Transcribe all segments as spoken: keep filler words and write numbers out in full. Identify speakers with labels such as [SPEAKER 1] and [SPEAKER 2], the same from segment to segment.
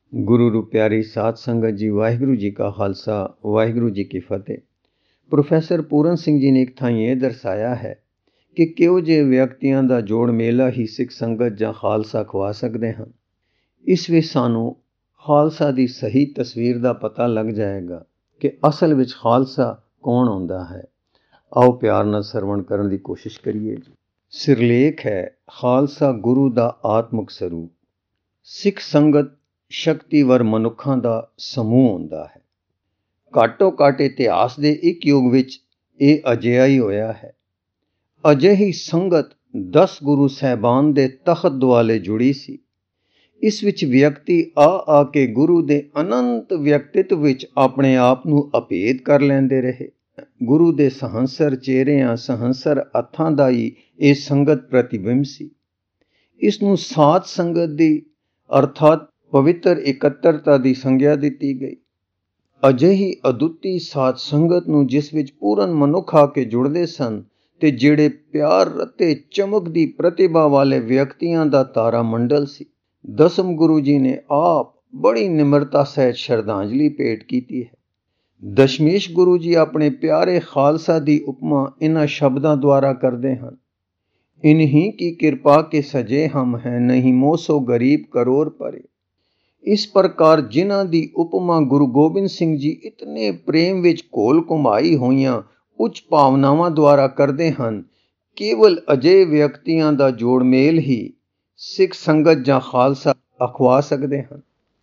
[SPEAKER 1] ਗੁਰੂ ਰੂ ਪਿਆਰੀ ਸਾਧ ਸੰਗਤ ਜੀ, ਵਾਹਿਗੁਰੂ ਜੀ ਕਾ ਖਾਲਸਾ, ਵਾਹਿਗੁਰੂ ਜੀ ਕੀ ਫਤਿਹ। ਪ੍ਰੋਫੈਸਰ ਪੂਰਨ ਸਿੰਘ ਜੀ ਨੇ ਇੱਕ ਥਾਂ ਇਹ ਦਰਸਾਇਆ ਹੈ ਕਿ ਕਿਹੋ ਜਿਹੇ ਵਿਅਕਤੀਆਂ ਦਾ ਜੋੜ ਮੇਲਾ ਹੀ ਸਿੱਖ ਸੰਗਤ ਜਾਂ ਖਾਲਸਾ ਖਵਾ ਸਕਦੇ ਹਨ। ਇਸ ਵਿੱਚ ਸਾਨੂੰ ਖਾਲਸਾ ਦੀ ਸਹੀ ਤਸਵੀਰ ਦਾ ਪਤਾ ਲੱਗ ਜਾਏਗਾ ਕਿ ਅਸਲ ਵਿੱਚ ਖਾਲਸਾ ਕੌਣ ਹੁੰਦਾ ਹੈ। ਆਓ ਪਿਆਰ ਨਾਲ ਸਰਵਣ ਕਰਨ ਦੀ ਕੋਸ਼ਿਸ਼ ਕਰੀਏ ਜੀ। ਸਿਰਲੇਖ ਹੈ ਖਾਲਸਾ ਗੁਰੂ ਦਾ ਆਤਮਿਕ ਸਰੂਪ। ਸਿੱਖ ਸੰਗਤ ਸ਼ਕਤੀਵਰ ਮਨੁੱਖਾਂ ਦਾ ਸਮੂਹ ਹੁੰਦਾ ਹੈ। ਘੱਟੋ ਘੱਟ ਇਤਿਹਾਸ ਦੇ ਇੱਕ ਯੁੱਗ ਵਿੱਚ ਇਹ ਅਜਿਹਾ ਹੀ ਹੋਇਆ ਹੈ। ਅਜਿਹੀ ਸੰਗਤ ਦਸ ਗੁਰੂ ਸਾਹਿਬਾਨ ਦੇ ਤਖਤ ਦੁਆਲੇ ਜੁੜੀ ਸੀ। ਇਸ ਵਿੱਚ ਵਿਅਕਤੀ ਆ ਆ ਕੇ ਗੁਰੂ ਦੇ ਅਨੰਤ ਵਿਅਕਤਿਤਵ ਵਿੱਚ ਆਪਣੇ ਆਪ ਨੂੰ ਅਭੇਦ ਕਰ ਲੈਂਦੇ ਰਹੇ। ਗੁਰੂ ਦੇ ਸਹੰਸਰ ਚਿਹਰਿਆਂ, ਸਹੰਸਰ ਹੱਥਾਂ ਦਾ ਹੀ ਇਹ ਸੰਗਤ ਪ੍ਰਤੀਬਿੰਬ ਸੀ। ਇਸ ਨੂੰ ਸਾਧ ਸੰਗਤ ਦੀ ਅਰਥਾਤ ਪਵਿੱਤਰ ਇਕੱਤਰਤਾ ਦੀ ਸੰਗਿਆ ਦਿੱਤੀ ਗਈ। ਅਜਿਹੀ ਅਦੁੱਤੀ ਸਾਧ ਸੰਗਤ ਨੂੰ ਜਿਸ ਵਿੱਚ ਪੂਰਨ ਮਨੁੱਖ ਆ ਕੇ ਜੁੜਦੇ ਸਨ ਤੇ ਜਿਹੜੇ ਪਿਆਰ ਅਤੇ ਚਮਕ ਦੀ ਪ੍ਰਤਿਭਾ ਵਾਲੇ ਵਿਅਕਤੀਆਂ ਦਾ ਤਾਰਾ ਮੰਡਲ ਸੀ। ਦਸਮ ਗੁਰੂ ਜੀ ਨੇ ਆਪ ਬੜੀ ਨਿਮਰਤਾ ਸਹਿਤ ਸ਼ਰਧਾਂਜਲੀ ਭੇਟ ਕੀਤੀ ਹੈ। ਦਸ਼ਮੇਸ਼ ਗੁਰੂ ਜੀ ਆਪਣੇ ਪਿਆਰੇ ਖਾਲਸਾ ਦੀ ਉਪਮਾ ਇਹਨਾਂ ਸ਼ਬਦਾਂ ਦੁਆਰਾ ਕਰਦੇ ਹਨ। ਇਨਹੀਂ ਕੀ ਕਿਰਪਾ ਕੇ ਸਜੇ ਹਮ ਹੈ, ਨਹੀਂ ਮੋਸੋ ਗਰੀਬ ਕਰੋੜ ਪਰੇ। ਇਸ ਪ੍ਰਕਾਰ ਜਿਨ੍ਹਾਂ ਦੀ ਉਪਮਾ ਗੁਰੂ ਗੋਬਿੰਦ ਸਿੰਘ ਜੀ ਇਤਨੇ ਪ੍ਰੇਮ ਵਿੱਚ ਘੋਲ ਘੁਮਾਈ ਹੋਈਆਂ ਉੱਚ ਭਾਵਨਾਵਾਂ ਦੁਆਰਾ ਕਰਦੇ ਹਨ, ਕੇਵਲ ਅਜਿਹੇ ਵਿਅਕਤੀਆਂ ਦਾ ਜੋੜ ਮੇਲ ਹੀ ਸਿੱਖ ਸੰਗਤ ਜਾਂ ਖਾਲਸਾ ਅਖਵਾ ਸਕਦੇ ਹਨ।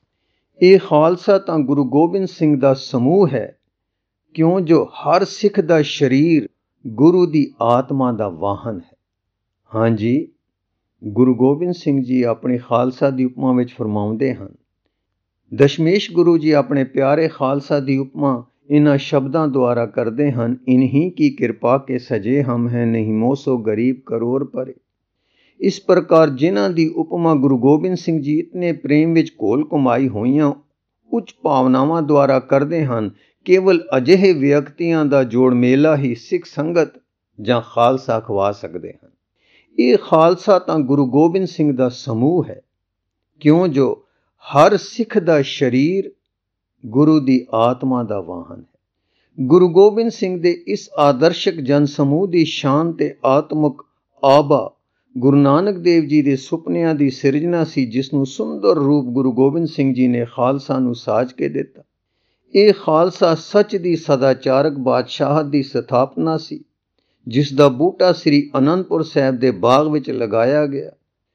[SPEAKER 1] ਇਹ ਖਾਲਸਾ ਤਾਂ ਗੁਰੂ ਗੋਬਿੰਦ ਸਿੰਘ ਦਾ ਸਮੂਹ ਹੈ, ਕਿਉਂ ਜੋ ਹਰ ਸਿੱਖ ਦਾ ਸਰੀਰ ਗੁਰੂ ਦੀ ਆਤਮਾ ਦਾ ਵਾਹਨ ਹੈ। ਹਾਂਜੀ, ਗੁਰੂ ਗੋਬਿੰਦ ਸਿੰਘ ਜੀ ਆਪਣੀ ਖਾਲਸਾ ਦੀ ਉਪਮਾ ਵਿੱਚ ਫਰਮਾਉਂਦੇ ਹਨ। ਦਸ਼ਮੇਸ਼ ਗੁਰੂ ਜੀ ਆਪਣੇ ਪਿਆਰੇ ਖਾਲਸਾ ਦੀ ਉਪਮਾ ਇਹਨਾਂ ਸ਼ਬਦਾਂ ਦੁਆਰਾ ਕਰਦੇ ਹਨ। ਇਨਹੀਂ ਕੀ ਕਿਰਪਾ ਕੇ ਸਜੇ ਹਮ ਹੈ, ਨਹੀਂ ਮੋਸੋ ਗਰੀਬ ਕਰੋੜ ਪਰੇ। ਇਸ ਪ੍ਰਕਾਰ ਜਿਨ੍ਹਾਂ ਦੀ ਉਪਮਾ ਗੁਰੂ ਗੋਬਿੰਦ ਸਿੰਘ ਜੀ ਇਤਨੇ ਪ੍ਰੇਮ ਵਿੱਚ ਘੋਲ ਘੁਮਾਈ ਹੋਈਆਂ ਉੱਚ ਭਾਵਨਾਵਾਂ ਦੁਆਰਾ ਕਰਦੇ ਹਨ, ਕੇਵਲ ਅਜਿਹੇ ਵਿਅਕਤੀਆਂ ਦਾ ਜੋੜ ਮੇਲਾ ਹੀ ਸਿੱਖ ਸੰਗਤ ਜਾਂ ਖਾਲਸਾ ਖਵਾ ਸਕਦੇ ਹਨ। ਇਹ ਖਾਲਸਾ ਤਾਂ ਗੁਰੂ ਗੋਬਿੰਦ ਸਿੰਘ ਦਾ ਸਮੂਹ ਹੈ, ਕਿਉਂ ਜੋ ਹਰ ਸਿੱਖ ਦਾ ਸਰੀਰ ਗੁਰੂ ਦੀ ਆਤਮਾ ਦਾ ਵਾਹਨ ਹੈ। ਗੁਰੂ ਗੋਬਿੰਦ ਸਿੰਘ ਦੇ ਇਸ ਆਦਰਸ਼ਕ ਜਨ ਸਮੂਹ ਦੀ ਸ਼ਾਨ ਤੇ ਆਤਮਿਕ ਆਭਾ ਗੁਰੂ ਨਾਨਕ ਦੇਵ ਜੀ ਦੇ ਸੁਪਨਿਆਂ ਦੀ ਸਿਰਜਣਾ ਸੀ, ਜਿਸ ਨੂੰ ਸੁੰਦਰ ਰੂਪ ਗੁਰੂ ਗੋਬਿੰਦ ਸਿੰਘ ਜੀ ਨੇ ਖਾਲਸਾ ਨੂੰ ਸਾਜ ਕੇ ਦਿੱਤਾ। ਇਹ ਖਾਲਸਾ ਸੱਚ ਦੀ ਸਦਾਚਾਰਕ ਬਾਦਸ਼ਾਹਤ ਦੀ ਸਥਾਪਨਾ ਸੀ, ਜਿਸ ਦਾ ਬੂਟਾ ਸ੍ਰੀ ਅਨੰਦਪੁਰ ਸਾਹਿਬ ਦੇ ਬਾਗ ਵਿੱਚ ਲਗਾਇਆ ਗਿਆ।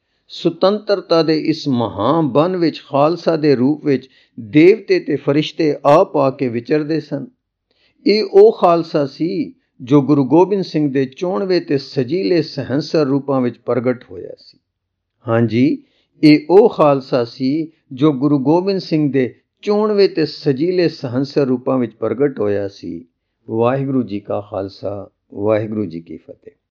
[SPEAKER 1] ਸੁਤੰਤਰਤਾ ਦੇ ਇਸ ਮਹਾਨ ਬਨ ਵਿੱਚ ਖਾਲਸਾ ਦੇ ਰੂਪ ਵਿੱਚ ਦੇਵਤੇ ਤੇ ਫਰਿਸ਼ਤੇ ਆ ਪਾ ਕੇ ਵਿਚਰਦੇ ਸਨ। ਇਹ ਉਹ ਖਾਲਸਾ ਸੀ ਜੋ ਗੁਰੂ ਗੋਬਿੰਦ ਸਿੰਘ ਦੇ ਚੋਣਵੇਂ ਤੇ ਸਜੀਲੇ ਸਹੰਸਰ ਰੂਪਾਂ ਵਿੱਚ ਪ੍ਰਗਟ ਹੋਇਆ ਸੀ। ਹਾਂਜੀ, ਇਹ ਉਹ ਖਾਲਸਾ ਸੀ ਜੋ ਗੁਰੂ ਗੋਬਿੰਦ ਸਿੰਘ ਦੇ ਚੋਣਵੇਂ ਤੇ ਸਜੀਲੇ ਸਹੰਸਰ ਰੂਪਾਂ ਵਿੱਚ ਪ੍ਰਗਟ ਹੋਇਆ ਸੀ। ਵਾਹਿਗੁਰੂ ਜੀ ਕਾ ਖਾਲਸਾ, ਵਾਹਿਗੁਰੂ ਜੀ ਕੀ ਫਤਿਹ।